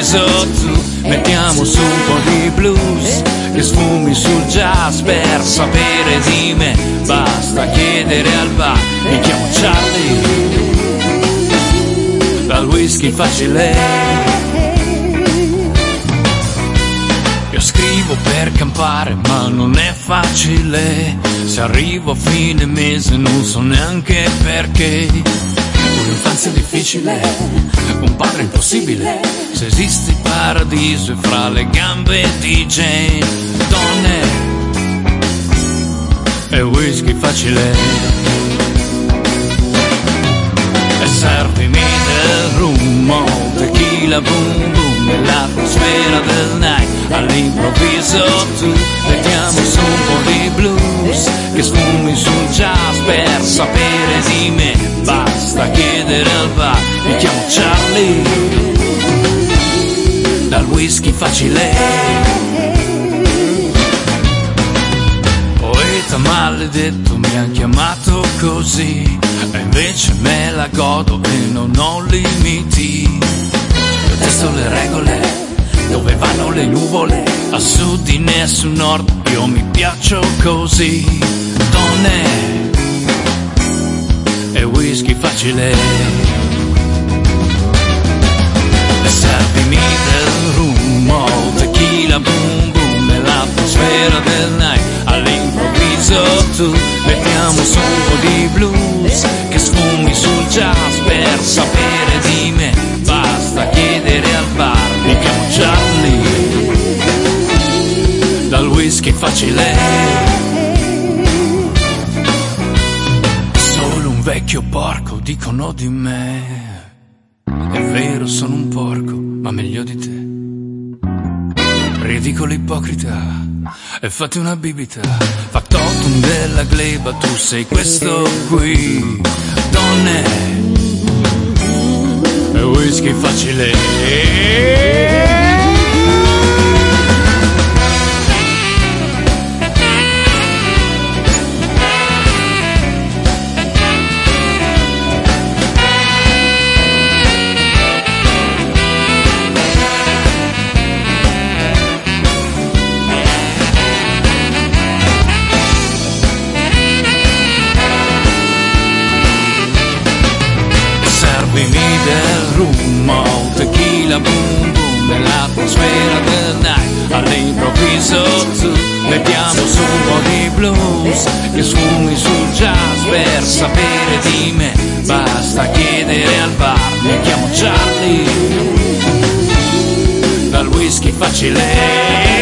all'improvviso tu, mettiamo su un po' di blues, che sfumi sul jazz. Per sapere di me basta chiedere al bar. Mi chiamo Charlie, dal whisky facile. Io scrivo per campare ma non è facile, se arrivo a fine mese non so neanche perché. Un'infanzia difficile, un padre impossibile, se esiste il paradiso è fra le gambe di Jane. Donne e whisky facile, e servimi del rum, tequila boom boom, nell'atmosfera del night. All'improvviso tu, mettiamo su un po' di blues, che sfumi sul jazz. Per sapere di me basta chiedere al bar. Mi chiamo Charlie, dal whisky facile. Poeta maledetto mi han chiamato così, e invece me la godo e non ho limiti. Io testo le regole, dove vanno le nuvole, a sud né su nord, io mi piaccio così. Donne e whisky facile, e servimi del rum, tequila boom boom, nell'atmosfera del night. All'improvviso tu, mettiamo su un po' di blues, che sfumi sul jazz. Per sapere di me basta chiedere al bar. Mi chiamo Charlie, dal whisky facile. Solo un vecchio porco dicono di me, è vero sono un porco ma meglio di te. Ridicolo ipocrita, e fate una bibita, factotum della gleba, tu sei questo qui. Donne e whisky facile. Servimi del rum, tequila boom boom, nell'atmosfera del night. All'improvviso tu, mettiamo su un po' di blues, che sfumi sul jazz. Per sapere di me basta chiedere al bar. Mi chiamo Charlie, dal whisky facile.